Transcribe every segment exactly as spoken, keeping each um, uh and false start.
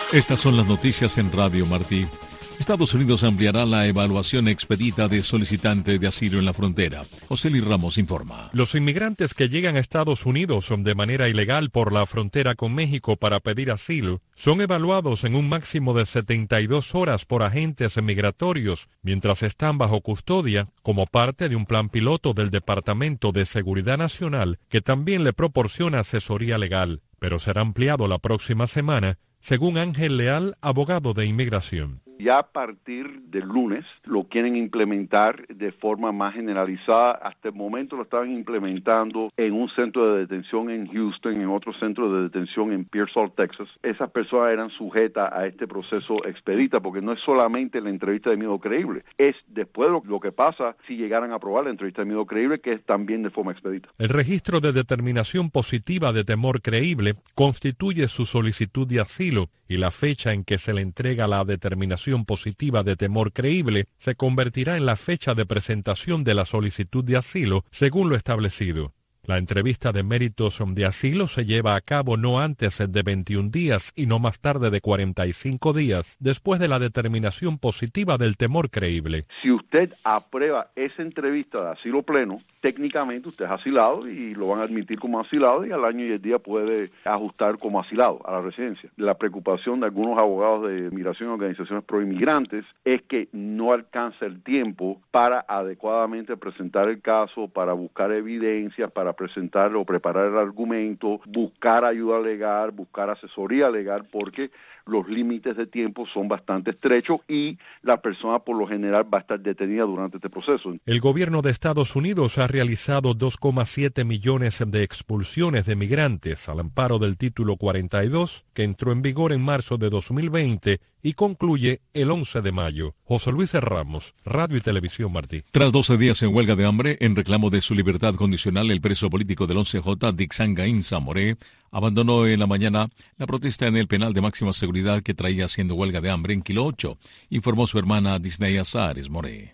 Estas son las noticias en Radio Martí. Estados Unidos ampliará la evaluación expedita de solicitantes de asilo en la frontera. José Luis Ramos informa. Los inmigrantes que llegan a Estados Unidos de manera ilegal por la frontera con México para pedir asilo son evaluados en un máximo de setenta y dos horas por agentes migratorios mientras están bajo custodia como parte de un plan piloto del Departamento de Seguridad Nacional que también le proporciona asesoría legal, pero será ampliado la próxima semana, según Ángel Leal, abogado de inmigración. Ya a partir del lunes lo quieren implementar de forma más generalizada. Hasta el momento lo estaban implementando en un centro de detención en Houston, en otro centro de detención en Pearsall, Texas. Esas personas eran sujetas a este proceso expedita porque no es solamente la entrevista de miedo creíble, es después lo que pasa si llegaran a aprobar la entrevista de miedo creíble, que es también de forma expedita. El registro de determinación positiva de temor creíble constituye su solicitud de asilo y la fecha en que se le entrega la determinación positiva de temor creíble se convertirá en la fecha de presentación de la solicitud de asilo, según lo establecido. La entrevista de méritos de asilo se lleva a cabo no antes de veintiún días y no más tarde de cuarenta y cinco días después de la determinación positiva del temor creíble. Si usted aprueba esa entrevista de asilo pleno, técnicamente usted es asilado y lo van a admitir como asilado y al año y el día puede ajustar como asilado a la residencia. La preocupación de algunos abogados de migración y organizaciones proinmigrantes es que no alcanza el tiempo para adecuadamente presentar el caso, para buscar evidencias, para presentar o preparar el argumento, buscar ayuda legal, buscar asesoría legal, porque los límites de tiempo son bastante estrechos y la persona por lo general va a estar detenida durante este proceso. El gobierno de Estados Unidos ha realizado dos coma siete millones de expulsiones de migrantes al amparo del Título cuarenta y dos, que entró en vigor en marzo de dos mil veinte y concluye el once de mayo. José Luis Ramos, Radio y Televisión Martí. Tras doce días en huelga de hambre, en reclamo de su libertad condicional, el preso político del once J, Dixangaín Zamoré, abandonó en la mañana la protesta en el penal de máxima seguridad que traía haciendo huelga de hambre en Kilo ocho, informó su hermana Disney Azares Moré.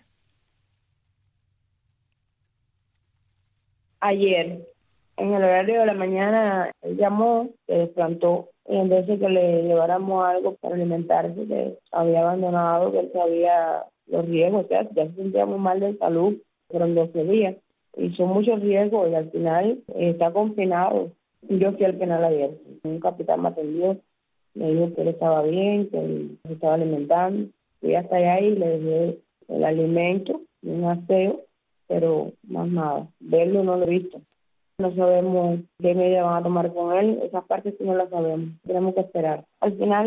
Ayer, en el horario de la mañana, él llamó, se desplantó, y en vez de que le lleváramos algo para alimentarse, que había abandonado, que él sabía los riesgos, o sea, ya se sentía muy mal de salud, fueron doce días, y son muchos riesgos, y al final eh, está confinado. Yo fui al penal ayer, un capitán me atendió, me dijo que él estaba bien, que él se estaba alimentando, fui hasta allá y le dejé el alimento, un aseo, pero más nada, verlo no lo he visto. No sabemos qué medidas van a tomar con él, esas partes sí no las sabemos, tenemos que esperar. Al final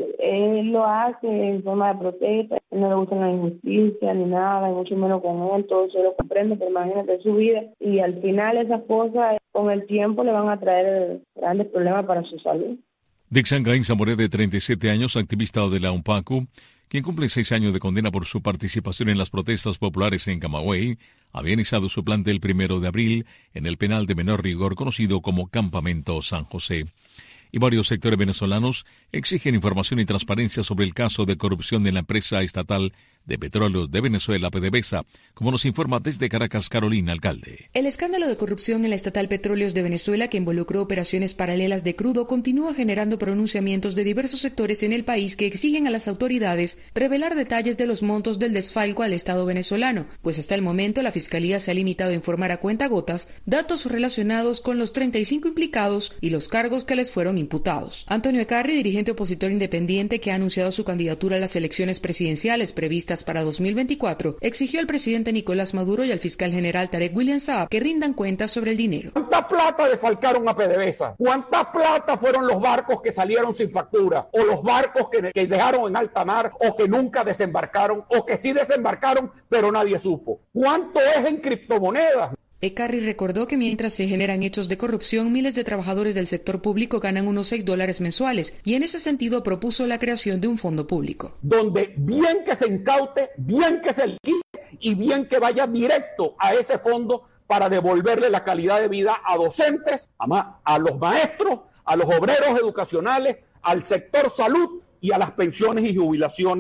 él lo hace en forma de protesta, él no le gusta la injusticia ni nada, ni mucho menos con él, todo se lo comprende, pero imagínate su vida. Y al final esas cosas con el tiempo le van a traer grandes problemas para su salud. Dixangaín Zamoré, de treinta y siete años, activista de la UNPACU, quien cumple seis años de condena por su participación en las protestas populares en Camagüey, había iniciado su planta el primero de abril en el penal de menor rigor conocido como Campamento San José. Y varios sectores venezolanos exigen información y transparencia sobre el caso de corrupción de la empresa estatal de Petróleos de Venezuela, PDVSA, como nos informa desde Caracas Carolina Alcalde. El escándalo de corrupción en la estatal Petróleos de Venezuela, que involucró operaciones paralelas de crudo, continúa generando pronunciamientos de diversos sectores en el país que exigen a las autoridades revelar detalles de los montos del desfalco al Estado venezolano, pues hasta el momento la Fiscalía se ha limitado a informar a cuentagotas datos relacionados con los treinta y cinco implicados y los cargos que les fueron imputados. Antonio Ecarri, dirigente opositor independiente que ha anunciado su candidatura a las elecciones presidenciales previstas para dos mil veinticuatro, exigió al presidente Nicolás Maduro y al fiscal general Tarek William Saab que rindan cuentas sobre el dinero. ¿Cuánta plata defalcaron a PDVSA? ¿Cuánta plata fueron los barcos que salieron sin factura? ¿O los barcos que, que dejaron en alta mar o que nunca desembarcaron o que sí desembarcaron pero nadie supo? ¿Cuánto es en criptomonedas? Ecarri recordó que mientras se generan hechos de corrupción, miles de trabajadores del sector público ganan unos seis dólares mensuales y en ese sentido propuso la creación de un fondo público. Donde bien que se incaute, bien que se liquide y bien que vaya directo a ese fondo para devolverle la calidad de vida a docentes, a, a los maestros, a los obreros educacionales, al sector salud y a las pensiones y jubilaciones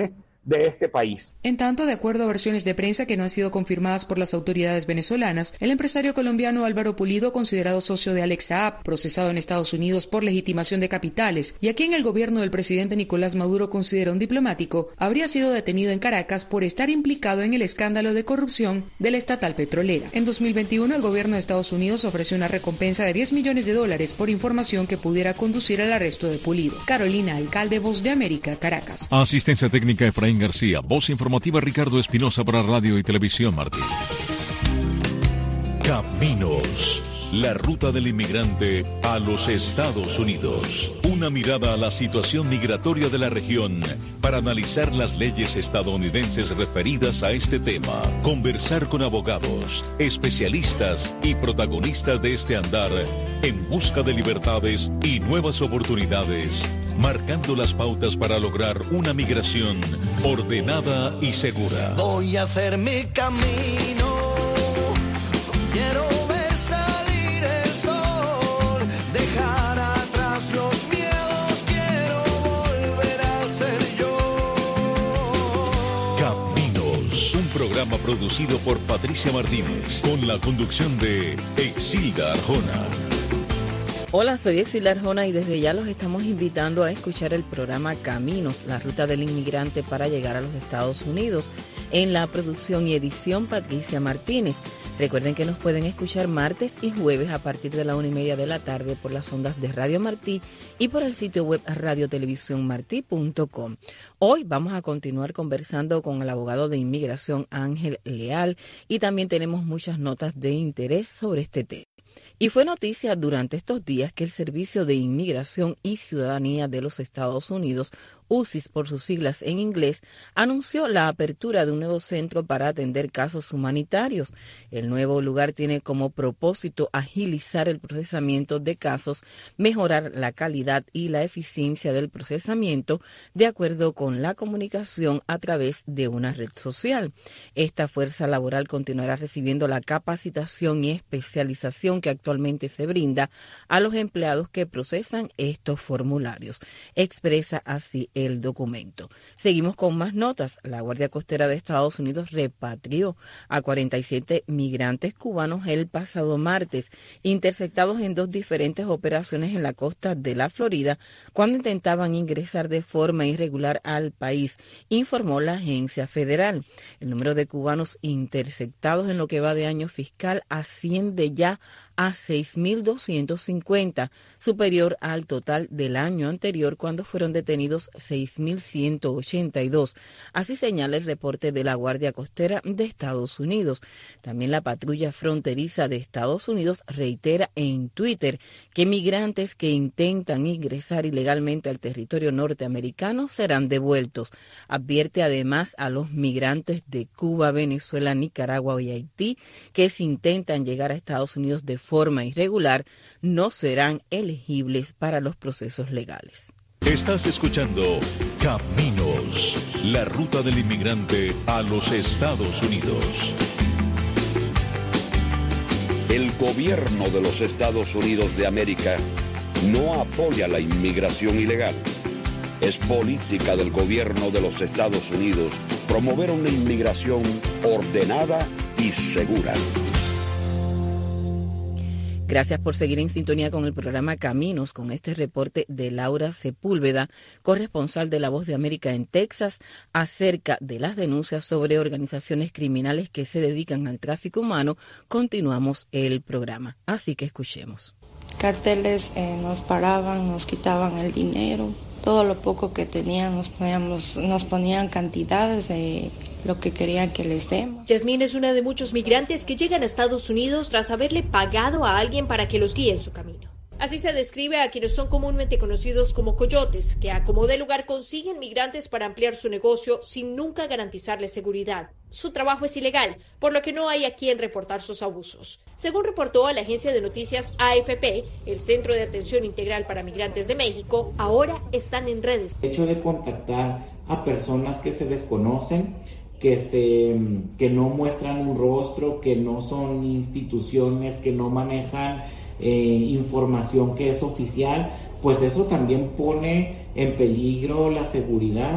de este país. En tanto, de acuerdo a versiones de prensa que no han sido confirmadas por las autoridades venezolanas, el empresario colombiano Álvaro Pulido, considerado socio de Alex Saab, procesado en Estados Unidos por legitimación de capitales, y a quien el gobierno del presidente Nicolás Maduro considera un diplomático, habría sido detenido en Caracas por estar implicado en el escándalo de corrupción de la estatal petrolera. En dos mil veintiuno, el gobierno de Estados Unidos ofreció una recompensa de diez millones de dólares por información que pudiera conducir al arresto de Pulido. Carolina Alcalde, Voz de América, Caracas. Asistencia técnica Efraín García. Voz informativa Ricardo Espinosa para Radio y Televisión Martín. Caminos. La ruta del inmigrante a los Estados Unidos. Una mirada a la situación migratoria de la región para analizar las leyes estadounidenses referidas a este tema. Conversar con abogados, especialistas y protagonistas de este andar en busca de libertades y nuevas oportunidades, marcando las pautas para lograr una migración ordenada y segura. Voy a hacer mi camino. Quiero programa producido por Patricia Martínez, con la conducción de Exilda Arjona. Hola, soy Exilda Arjona y desde ya los estamos invitando a escuchar el programa Caminos, la ruta del inmigrante para llegar a los Estados Unidos. En la producción y edición, Patricia Martínez. Recuerden que nos pueden escuchar martes y jueves a partir de la una y media de la tarde por las ondas de Radio Martí y por el sitio web radio televisión martí punto com. Hoy vamos a continuar conversando con el abogado de inmigración Ángel Leal y también tenemos muchas notas de interés sobre este tema. Y fue noticia durante estos días que el Servicio de Inmigración y Ciudadanía de los Estados Unidos, U S I S por sus siglas en inglés, anunció la apertura de un nuevo centro para atender casos humanitarios. El nuevo lugar tiene como propósito agilizar el procesamiento de casos, mejorar la calidad y la eficiencia del procesamiento de acuerdo con la comunicación a través de una red social. Esta fuerza laboral continuará recibiendo la capacitación y especialización que actualmente se brinda a los empleados que procesan estos formularios, expresa así el documento. Seguimos con más notas. La Guardia Costera de Estados Unidos repatrió a cuarenta y siete migrantes cubanos el pasado martes, interceptados en dos diferentes operaciones en la costa de la Florida, cuando intentaban ingresar de forma irregular al país, informó la agencia federal. El número de cubanos interceptados en lo que va de año fiscal asciende ya a seis mil doscientos cincuenta, superior al total del año anterior cuando fueron detenidos seis mil ciento ochenta y dos. Así señala el reporte de la Guardia Costera de Estados Unidos. También la patrulla fronteriza de Estados Unidos reitera en Twitter que migrantes que intentan ingresar ilegalmente al territorio norteamericano serán devueltos. Advierte además a los migrantes de Cuba, Venezuela, Nicaragua y Haití que si intentan llegar a Estados Unidos de forma irregular, no serán elegibles para los procesos legales. Estás escuchando Caminos, la ruta del inmigrante a los Estados Unidos. El gobierno de los Estados Unidos de América no apoya la inmigración ilegal. Es política del gobierno de los Estados Unidos promover una inmigración ordenada y segura. Gracias por seguir en sintonía con el programa Caminos, con este reporte de Laura Sepúlveda, corresponsal de La Voz de América en Texas, acerca de las denuncias sobre organizaciones criminales que se dedican al tráfico humano. Continuamos el programa, así que escuchemos. Carteles eh, nos paraban, nos quitaban el dinero, todo lo poco que tenían nos, poníamos, nos ponían cantidades de lo que querían que les demos. Yasmín es una de muchos migrantes que llegan a Estados Unidos tras haberle pagado a alguien para que los guíe en su camino. Así se describe a quienes son comúnmente conocidos como coyotes, que a como de lugar consiguen migrantes para ampliar su negocio sin nunca garantizarles seguridad. Su trabajo es ilegal, por lo que no hay a quien reportar sus abusos. Según reportó a la agencia de noticias A F P, el Centro de Atención Integral para Migrantes de México, ahora están en redes. El hecho de contactar a personas que se desconocen, que, se, que no muestran un rostro, que no son instituciones, que no manejan eh, información que es oficial, pues eso también pone en peligro la seguridad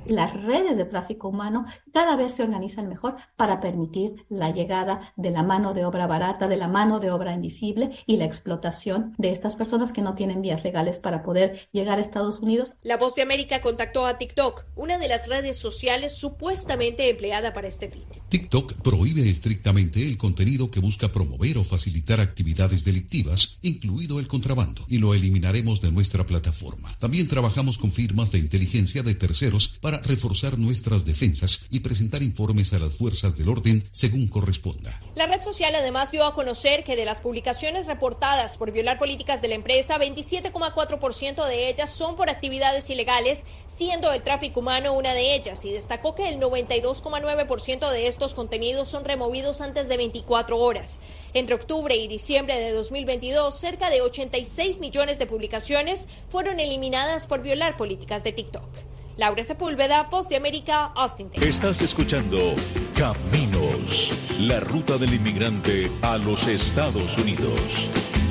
las redes de tráfico humano cada vez se organizan mejor para permitir la llegada de la mano de obra barata, de la mano de obra invisible y la explotación de estas personas que no tienen vías legales para poder llegar a Estados Unidos. La Voz de América contactó a TikTok, una de las redes sociales supuestamente empleada para este fin. TikTok prohíbe estrictamente el contenido que busca promover o facilitar actividades delictivas, incluido el contrabando, y lo eliminaremos de nuestra plataforma. También trabajamos con firmas de inteligencia de terceros para reforzar nuestras defensas y presentar informes a las fuerzas del orden según corresponda. La red social además dio a conocer que de las publicaciones reportadas por violar políticas de la empresa, veintisiete coma cuatro por ciento de ellas son por actividades ilegales, siendo el tráfico humano una de ellas, y destacó que el noventa y dos coma nueve por ciento de estos contenidos son removidos antes de veinticuatro horas. Entre octubre y diciembre de dos mil veintidós, cerca de ochenta y seis millones de publicaciones fueron eliminadas por violar políticas de TikTok. Laura Sepúlveda, Voz de América, Austin, Texas. Estás escuchando Caminos, la ruta del inmigrante a los Estados Unidos.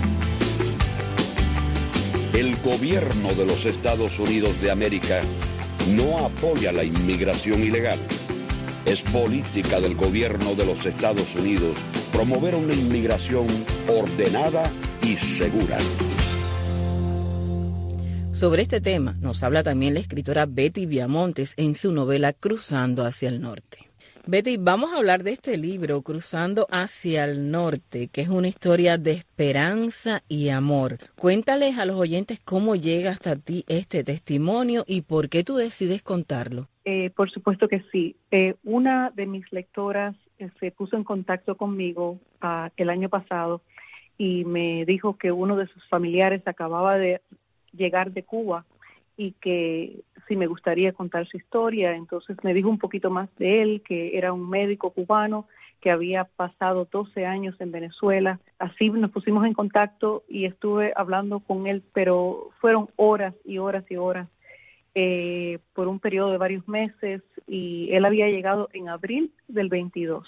El gobierno de los Estados Unidos de América no apoya la inmigración ilegal. Es política del gobierno de los Estados Unidos promover una inmigración ordenada y segura. Sobre este tema nos habla también la escritora Betty Viamontes en su novela Cruzando hacia el Norte. Betty, vamos a hablar de este libro, Cruzando hacia el Norte, que es una historia de esperanza y amor. Cuéntales a los oyentes cómo llega hasta ti este testimonio y por qué tú decides contarlo. Eh, por supuesto que sí. Eh, una de mis lectoras eh, se puso en contacto conmigo uh, el año pasado y me dijo que uno de sus familiares acababa de llegar de Cuba y que si me gustaría contar su historia. Entonces me dijo un poquito más de él, que era un médico cubano que había pasado doce años en Venezuela. Así nos pusimos en contacto y estuve hablando con él, pero fueron horas y horas y horas eh, por un periodo de varios meses, y él había llegado en abril del veintidós.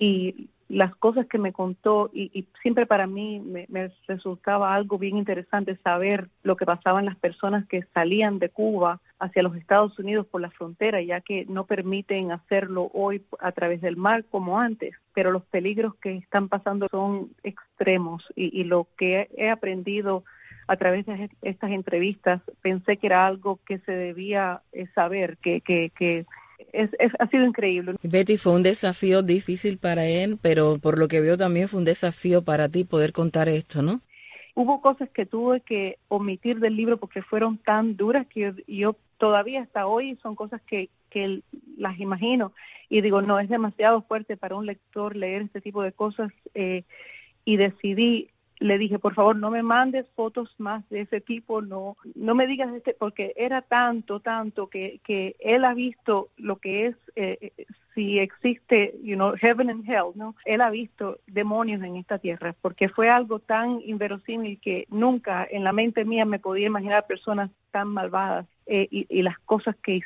Y las cosas que me contó, y, y siempre para mí me, me resultaba algo bien interesante saber lo que pasaban las personas que salían de Cuba hacia los Estados Unidos por la frontera, ya que no permiten hacerlo hoy a través del mar como antes, pero los peligros que están pasando son extremos, y, y lo que he aprendido a través de estas entrevistas, pensé que era algo que se debía saber, que, que, que Es, es, ha sido increíble. Betty, fue un desafío difícil para él, pero por lo que veo también fue un desafío para ti poder contar esto, ¿no? Hubo cosas que tuve que omitir del libro porque fueron tan duras que yo, yo todavía hasta hoy son cosas que, que las imagino y digo, no, es demasiado fuerte para un lector leer este tipo de cosas, eh, y decidí, le dije, por favor, no me mandes fotos más de ese tipo, no no me digas este, porque era tanto, tanto que, que él ha visto lo que es, eh, si existe, you know, heaven and hell, ¿no? Él ha visto demonios en esta tierra, porque fue algo tan inverosímil que nunca en la mente mía me podía imaginar personas tan malvadas, eh, y, y las cosas que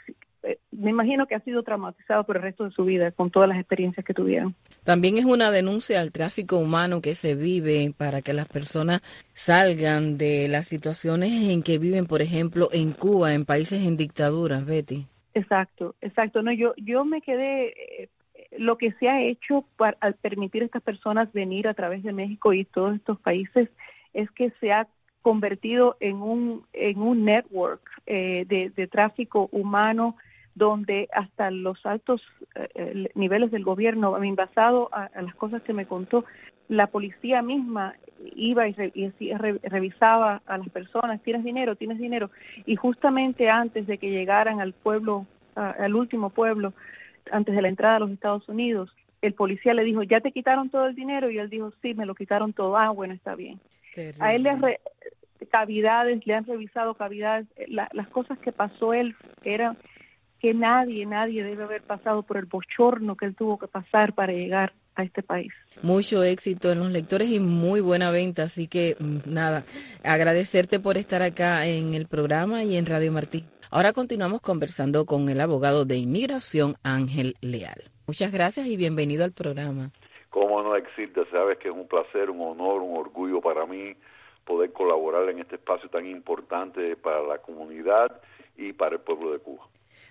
me imagino que ha sido traumatizado por el resto de su vida con todas las experiencias que tuvieron. También es una denuncia al tráfico humano que se vive para que las personas salgan de las situaciones en que viven, por ejemplo, en Cuba, en países en dictaduras, Betty. Exacto, exacto. No, yo yo me quedé, eh, lo que se ha hecho para, al permitir a estas personas venir a través de México y todos estos países es que se ha convertido en un en un network eh, de, de tráfico humano, donde hasta los altos eh, niveles del gobierno, a mí, basado a, a las cosas que me contó, la policía misma iba y, re, y re, revisaba a las personas, ¿tienes dinero? ¿Tienes dinero? Y justamente antes de que llegaran al pueblo, a, al último pueblo, antes de la entrada a los Estados Unidos, el policía le dijo, ¿ya te quitaron todo el dinero? Y él dijo, sí, me lo quitaron todo. Ah, bueno, está bien. Terrible. A él le han re, cavidades, le han revisado cavidades. La, las cosas que pasó él eran que nadie, nadie debe haber pasado por el bochorno que él tuvo que pasar para llegar a este país. Mucho éxito en los lectores y muy buena venta, así que nada, agradecerte por estar acá en el programa y en Radio Martí. Ahora continuamos conversando con el abogado de inmigración Ángel Leal. Muchas gracias y bienvenido al programa. Cómo no, Exilda, sabes que es un placer, un honor, un orgullo para mí poder colaborar en este espacio tan importante para la comunidad y para el pueblo de Cuba.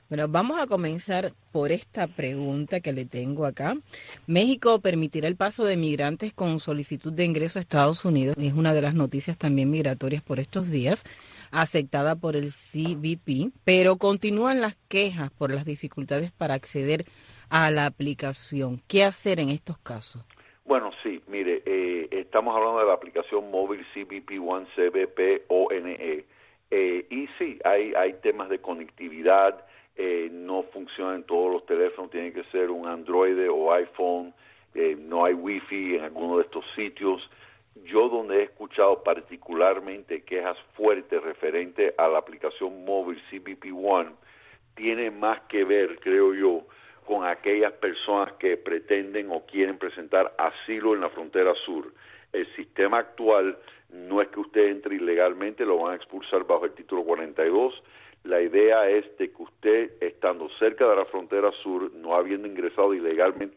Bueno, vamos a comenzar por esta pregunta que le tengo acá. ¿México permitirá el paso de migrantes con solicitud de ingreso a Estados Unidos? Es una de las noticias también migratorias por estos días, aceptada por el C B P, pero continúan las quejas por las dificultades para acceder a la aplicación. ¿Qué hacer en estos casos? Bueno, sí, mire, eh, estamos hablando de la aplicación móvil C B P One, C B P O N E, eh, y sí, hay, hay temas de conectividad. Eh, no funciona en todos los teléfonos, tiene que ser un Android o iPhone, eh, no hay Wi-Fi en alguno de estos sitios. Yo donde he escuchado particularmente quejas fuertes referente a la aplicación móvil C B P One, tiene más que ver, creo yo, con aquellas personas que pretenden o quieren presentar asilo en la frontera sur. El sistema actual no es que usted entre ilegalmente, lo van a expulsar bajo el título cuarenta y dos. La idea es de que usted, estando cerca de la frontera sur, no habiendo ingresado ilegalmente,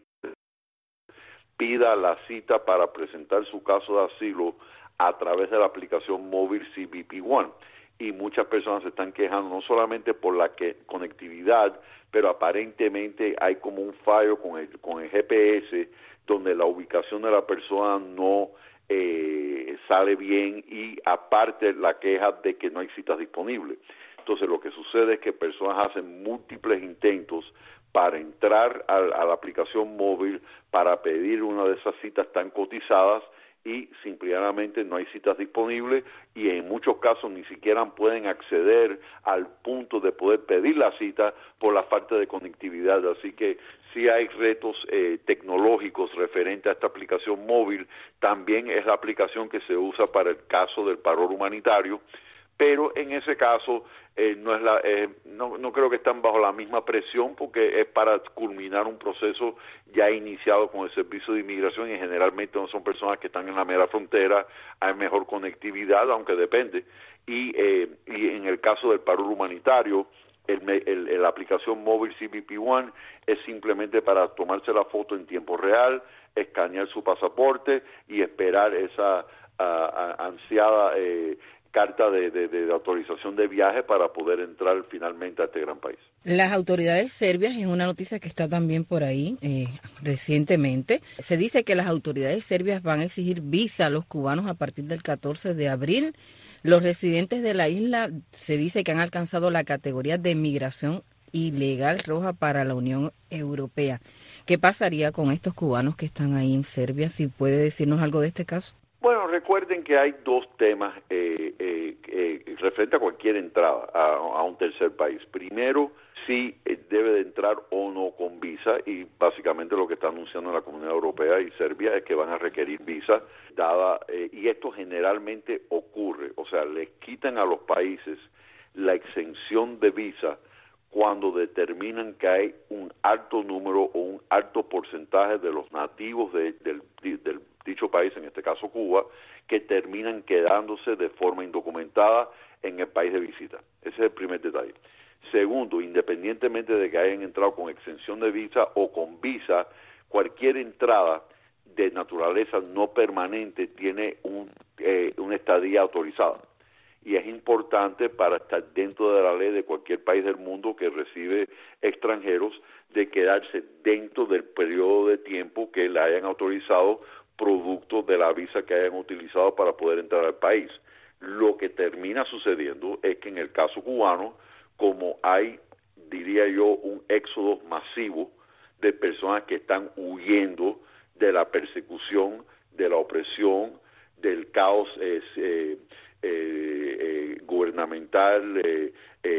pida la cita para presentar su caso de asilo a través de la aplicación móvil C B P One. Y muchas personas se están quejando no solamente por la que, conectividad, pero aparentemente hay como un fallo con el, con el G P S donde la ubicación de la persona no eh, sale bien, y aparte la queja de que no hay citas disponibles. Entonces lo que sucede es que personas hacen múltiples intentos para entrar a, a la aplicación móvil para pedir una de esas citas tan cotizadas, y simplemente no hay citas disponibles, y en muchos casos ni siquiera pueden acceder al punto de poder pedir la cita por la falta de conectividad. Así que sí hay retos eh, tecnológicos referente a esta aplicación móvil. También es la aplicación que se usa para el caso del paro humanitario, pero en ese caso eh, no es la eh, no, no creo que están bajo la misma presión, porque es para culminar un proceso ya iniciado con el Servicio de Inmigración, y generalmente no son personas que están en la mera frontera, hay mejor conectividad, aunque depende, y, eh, y en el caso del paro humanitario, el, el, el, la aplicación móvil C B P One es simplemente para tomarse la foto en tiempo real, escanear su pasaporte y esperar esa uh, uh, ansiada eh, carta de, de, de autorización de viaje para poder entrar finalmente a este gran país. Las autoridades serbias, es una noticia que está también por ahí eh, recientemente, se dice que las autoridades serbias van a exigir visa a los cubanos a partir del catorce de abril. Los residentes de la isla se dice que han alcanzado la categoría de migración ilegal roja para la Unión Europea. ¿Qué pasaría con estos cubanos que están ahí en Serbia? ¿Si puede decirnos algo de este caso? Bueno, recuerden que hay dos temas eh, eh, eh, referente a cualquier entrada a, a un tercer país. Primero, si eh, debe de entrar o no con visa, y básicamente lo que está anunciando la Comunidad Europea y Serbia es que van a requerir visa, dada eh, y esto generalmente ocurre, o sea, les quitan a los países la exención de visa cuando determinan que hay un alto número o un alto porcentaje de los nativos de, del, del dicho país, en este caso Cuba, que terminan quedándose de forma indocumentada en el país de visita. Ese es el primer detalle. Segundo, independientemente de que hayan entrado con exención de visa o con visa, cualquier entrada de naturaleza no permanente tiene un, eh, una estadía autorizada. Y es importante para estar dentro de la ley de cualquier país del mundo que recibe extranjeros de quedarse dentro del periodo de tiempo que le hayan autorizado producto de la visa que hayan utilizado para poder entrar al país. Lo que termina sucediendo es que en el caso cubano, como hay, diría yo, un éxodo masivo de personas que están huyendo de la persecución, de la opresión, del caos eh, eh, eh, eh, gubernamental, eh,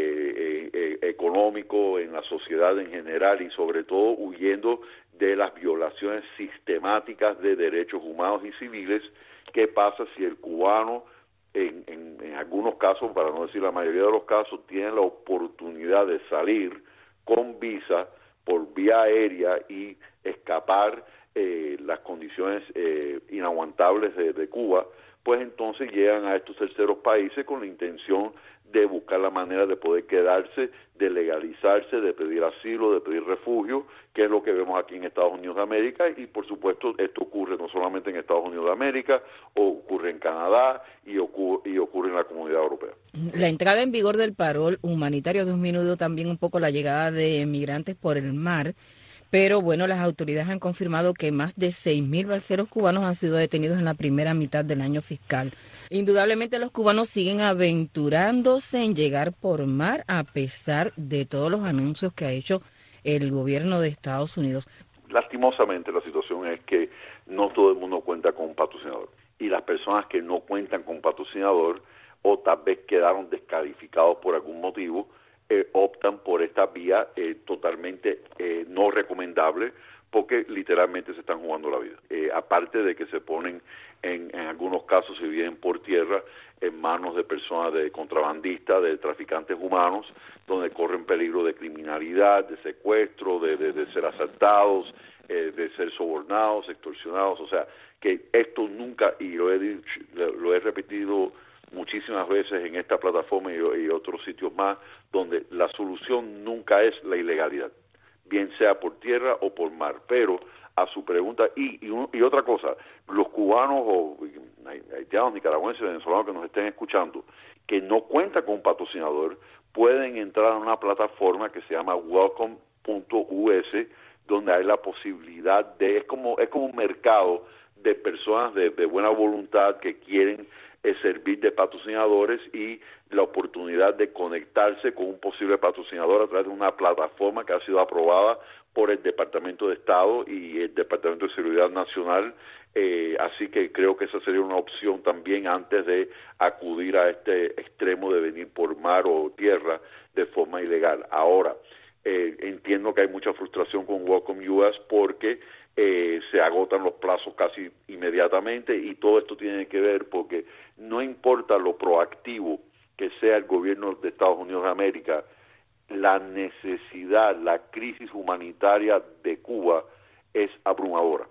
eh, eh, económico en la sociedad en general, y sobre todo huyendo de las violaciones sistemáticas de derechos humanos y civiles. ¿Qué pasa si el cubano, en, en, en algunos casos, para no decir la mayoría de los casos, tiene la oportunidad de salir con visa por vía aérea y escapar eh, las condiciones eh, inaguantables de, de Cuba? Pues entonces llegan a estos terceros países con la intención de buscar la manera de poder quedarse, de legalizarse, de pedir asilo, de pedir refugio, que es lo que vemos aquí en Estados Unidos de América. Y por supuesto esto ocurre no solamente en Estados Unidos de América, ocurre en Canadá y ocurre, y ocurre en la Comunidad Europea. La entrada en vigor del parol humanitario ha disminuido también un poco la llegada de migrantes por el mar, pero bueno, las autoridades han confirmado que más de seis mil balseros cubanos han sido detenidos en la primera mitad del año fiscal. Indudablemente los cubanos siguen aventurándose en llegar por mar a pesar de todos los anuncios que ha hecho el gobierno de Estados Unidos. Lastimosamente la situación es que no todo el mundo cuenta con un patrocinador, y las personas que no cuentan con patrocinador o tal vez quedaron descalificados por algún motivo, eh, optan por esta vía eh, totalmente eh, no recomendable, porque literalmente se están jugando la vida. Eh, aparte de que se ponen, en, en algunos casos, si vienen por tierra, en manos de personas, de contrabandistas, de traficantes humanos, donde corren peligro de criminalidad, de secuestro, de, de, de ser asaltados, eh, de ser sobornados, extorsionados. O sea, que esto nunca, y lo he dicho, lo he repetido muchísimas veces en esta plataforma y, y otros sitios más, donde la solución nunca es la ilegalidad, bien sea por tierra o por mar. Pero a su pregunta, y, y, y otra cosa, los cubanos o haitianos, nicaragüenses, venezolanos que nos estén escuchando, que no cuentan con un patrocinador, pueden entrar a una plataforma que se llama welcome punto u s, donde hay la posibilidad de, es como, es como un mercado de personas de, de buena voluntad que quieren eh, servir de patrocinadores, y la oportunidad de conectarse con un posible patrocinador a través de una plataforma que ha sido aprobada por el Departamento de Estado y el Departamento de Seguridad Nacional. Eh, así que creo que esa sería una opción también antes de acudir a este extremo de venir por mar o tierra de forma ilegal. Ahora, eh, entiendo que hay mucha frustración con Welcome U S porque eh, se agotan los plazos casi inmediatamente, y todo esto tiene que ver porque no importa lo proactivo que sea el gobierno de Estados Unidos de América, la necesidad, la crisis humanitaria de Cuba es abrumadora,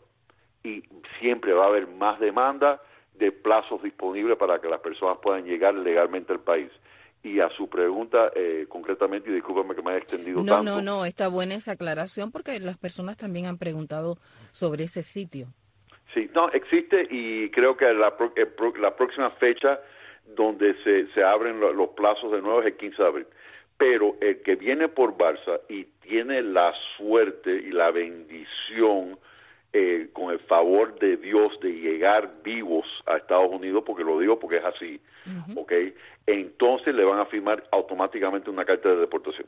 y siempre va a haber más demanda de plazos disponibles para que las personas puedan llegar legalmente al país. Y a su pregunta, eh, concretamente, y discúlpame que me haya extendido no, tanto. No, no, no, está buena esa aclaración porque las personas también han preguntado sobre ese sitio. Sí, no, existe, y creo que la, la próxima fecha donde se, se abren los plazos de nuevo es el quince de abril. Pero el que viene por Barça y tiene la suerte y la bendición, eh, con el favor de Dios, de llegar vivos a Estados Unidos, porque lo digo porque es así, uh-huh. ¿ok? Entonces le van a firmar automáticamente una carta de deportación.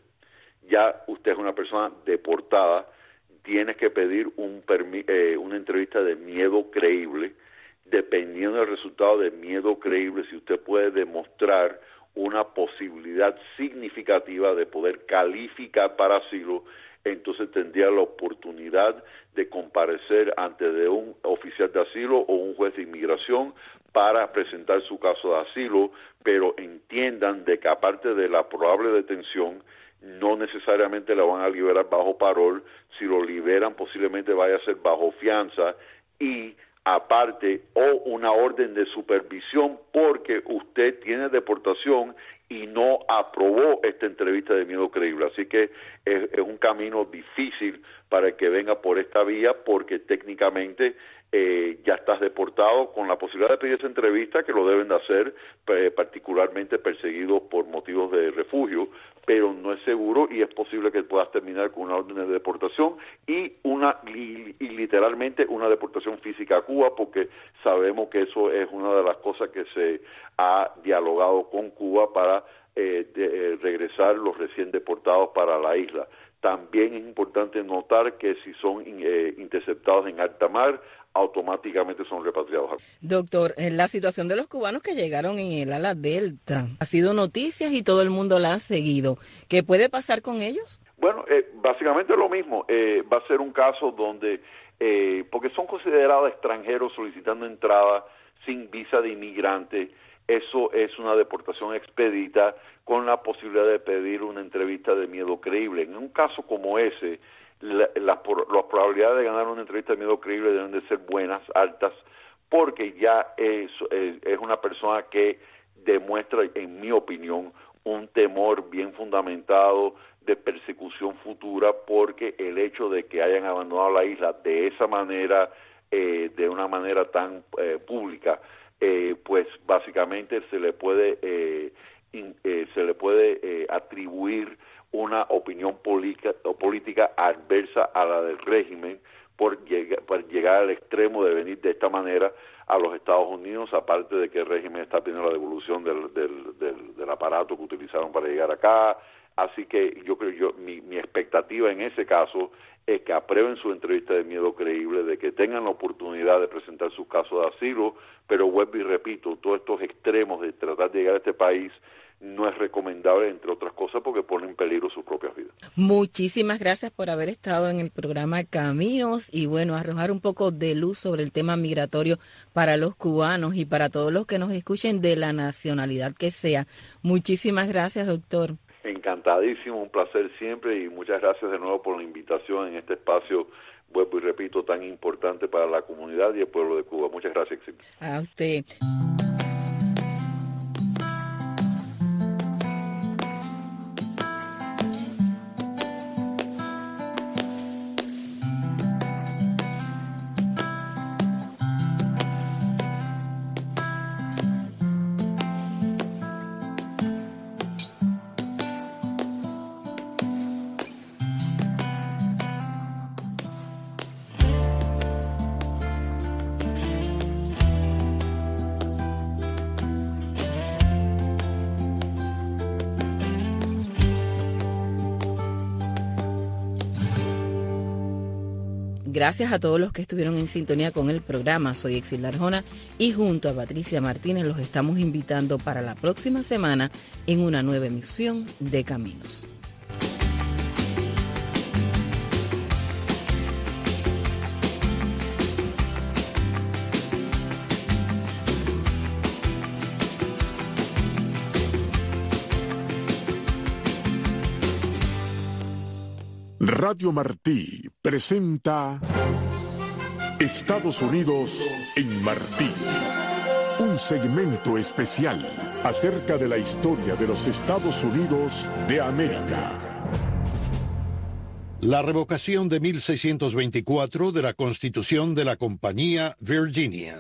Ya usted es una persona deportada, tienes que pedir un permi- eh, una entrevista de miedo creíble. Dependiendo del resultado de miedo creíble, si usted puede demostrar una posibilidad significativa de poder calificar para asilo, entonces tendría la oportunidad de comparecer ante de un oficial de asilo o un juez de inmigración para presentar su caso de asilo, pero entiendan de que aparte de la probable detención, no necesariamente la van a liberar bajo parol. Si lo liberan, posiblemente vaya a ser bajo fianza, y aparte, o una orden de supervisión porque usted tiene deportación y no aprobó esta entrevista de miedo creíble. Así que es, es un camino difícil para el que venga por esta vía, porque técnicamente eh, ya estás deportado, con la posibilidad de pedir esa entrevista, que lo deben de hacer, eh, particularmente perseguidos por motivos de refugio, pero no es seguro, y es posible que puedas terminar con una orden de deportación y una y, y literalmente una deportación física a Cuba, porque sabemos que eso es una de las cosas que se ha dialogado con Cuba para eh, de, eh, regresar los recién deportados para la isla. También es importante notar que si son eh, interceptados en alta mar, automáticamente son repatriados. Doctor, la situación de los cubanos que llegaron en el ala delta ha sido noticias y todo el mundo la ha seguido. ¿Qué puede pasar con ellos? Bueno, eh, básicamente lo mismo. Eh, va a ser un caso donde, eh, porque son considerados extranjeros solicitando entrada sin visa de inmigrante, eso es una deportación expedita con la posibilidad de pedir una entrevista de miedo creíble. En un caso como ese, la, la, las probabilidades de ganar una entrevista de miedo creíble deben de ser buenas, altas, porque ya es, es, es una persona que demuestra, en mi opinión, un temor bien fundamentado de persecución futura, porque el hecho de que hayan abandonado la isla de esa manera, eh, de una manera tan eh, pública, eh, pues básicamente se le puede eh, in, eh, atribuir una opinión política, política adversa a la del régimen por llegar, por llegar al extremo de venir de esta manera a los Estados Unidos, aparte de que el régimen está pidiendo la devolución del, del, del, del aparato que utilizaron para llegar acá. Así que yo creo, yo mi, mi expectativa en ese caso es que aprueben su entrevista de miedo creíble, de que tengan la oportunidad de presentar sus casos de asilo, pero vuelvo y repito, todos estos extremos de tratar de llegar a este país no es recomendable, entre otras cosas, porque pone en peligro sus propias vidas. Muchísimas gracias por haber estado en el programa Caminos y, bueno, arrojar un poco de luz sobre el tema migratorio para los cubanos y para todos los que nos escuchen de la nacionalidad que sea. Muchísimas gracias, doctor. Encantadísimo, un placer siempre y muchas gracias de nuevo por la invitación en este espacio, vuelvo y repito, tan importante para la comunidad y el pueblo de Cuba. Muchas gracias, Exil. A usted. Gracias a todos los que estuvieron en sintonía con el programa. Soy Exilda Arjona y junto a Patricia Martínez los estamos invitando para la próxima semana en una nueva emisión de Caminos. Radio Martí presenta Estados Unidos en Martí, un segmento especial acerca de la historia de los Estados Unidos de América. La revocación de mil seiscientos veinticuatro de la Constitución de la Compañía Virginia.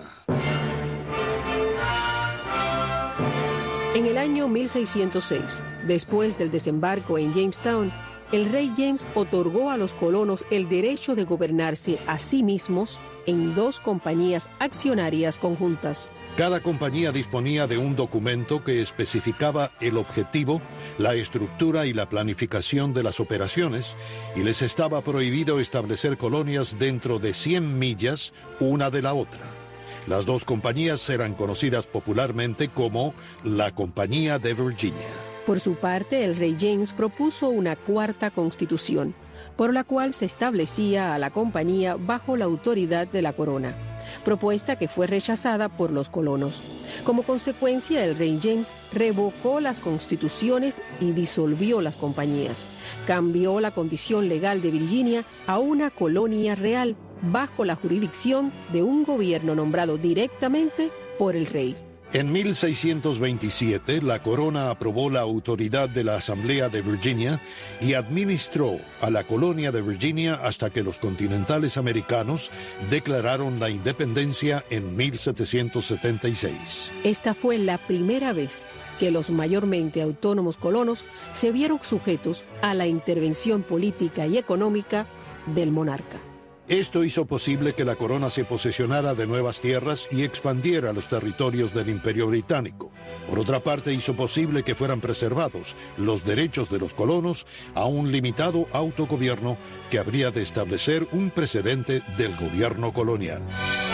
En el año mil seiscientos seis, después del desembarco en Jamestown, el rey James otorgó a los colonos el derecho de gobernarse a sí mismos en dos compañías accionarias conjuntas. Cada compañía disponía de un documento que especificaba el objetivo, la estructura y la planificación de las operaciones, y les estaba prohibido establecer colonias dentro de cien millas una de la otra. Las dos compañías eran conocidas popularmente como la Compañía de Virginia. Por su parte, el rey James propuso una cuarta constitución, por la cual se establecía a la compañía bajo la autoridad de la corona, propuesta que fue rechazada por los colonos. Como consecuencia, el rey James revocó las constituciones y disolvió las compañías. Cambió la condición legal de Virginia a una colonia real bajo la jurisdicción de un gobierno nombrado directamente por el rey. En mil seiscientos veintisiete, la corona aprobó la autoridad de la Asamblea de Virginia y administró a la colonia de Virginia hasta que los continentales americanos declararon la independencia en mil setecientos setenta y seis. Esta fue la primera vez que los mayormente autónomos colonos se vieron sujetos a la intervención política y económica del monarca. Esto hizo posible que la corona se posesionara de nuevas tierras y expandiera los territorios del Imperio Británico. Por otra parte, hizo posible que fueran preservados los derechos de los colonos a un limitado autogobierno que habría de establecer un precedente del gobierno colonial.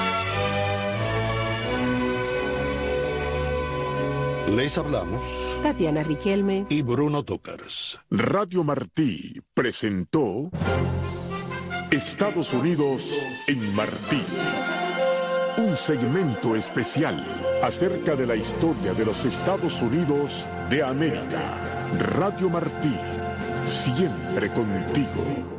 Les hablamos Tatiana Riquelme y Bruno Tócars. Radio Martí presentó Estados Unidos en Martí, un segmento especial acerca de la historia de los Estados Unidos de América. Radio Martí, siempre contigo.